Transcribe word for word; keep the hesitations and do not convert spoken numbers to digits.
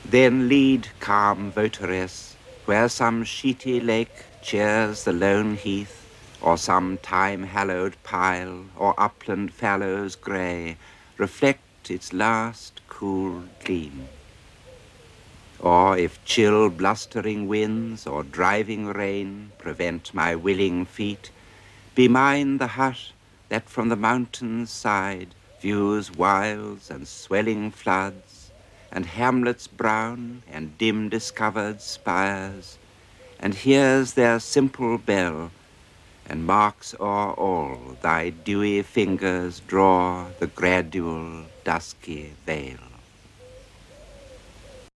Then lead, calm votaress, where some sheety lake cheers the lone heath, or some time-hallowed pile, or upland fallows grey, reflect its last cool gleam. Or if chill blustering winds or driving rain prevent my willing feet, be mine the hut that from the mountain's side views wilds and swelling floods, and hamlets brown and dim discovered spires, and hears their simple bell, and marks o'er all thy dewy fingers draw the gradual dusky veil.